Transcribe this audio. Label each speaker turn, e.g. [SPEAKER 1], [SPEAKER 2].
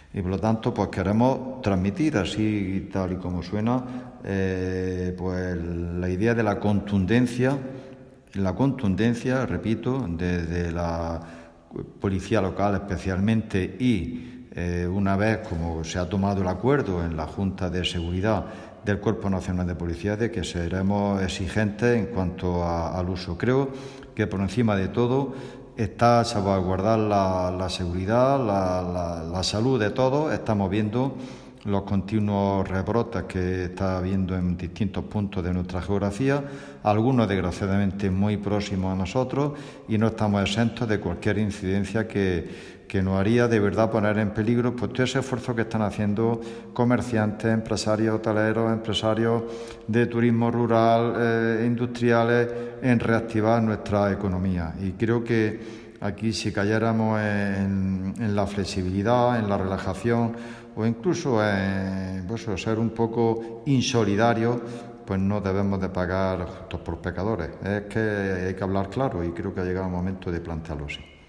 [SPEAKER 1] Y por lo tanto, pues queremos transmitir así, tal y como suena, pues la idea de la contundencia, repito, desde la policía local especialmente y una vez como se ha tomado el acuerdo en la Junta de Seguridad del Cuerpo Nacional de Policía, de que seremos exigentes en cuanto al uso. Creo que por encima de todo está salvaguardar la seguridad, la salud de todos. Estamos viendo los continuos rebrotes que está habiendo en distintos puntos de nuestra geografía, algunos desgraciadamente muy próximos a nosotros, y no estamos exentos de cualquier incidencia que nos haría de verdad poner en peligro pues todo ese esfuerzo que están haciendo comerciantes, empresarios hoteleros, empresarios de turismo rural, industriales, en reactivar nuestra economía. Y creo que aquí, si cayéramos en la flexibilidad, en la relajación o incluso en ser un poco insolidarios, pues no debemos de pagar justos por pecadores. Es que hay que hablar claro y creo que ha llegado el momento de plantearlo así.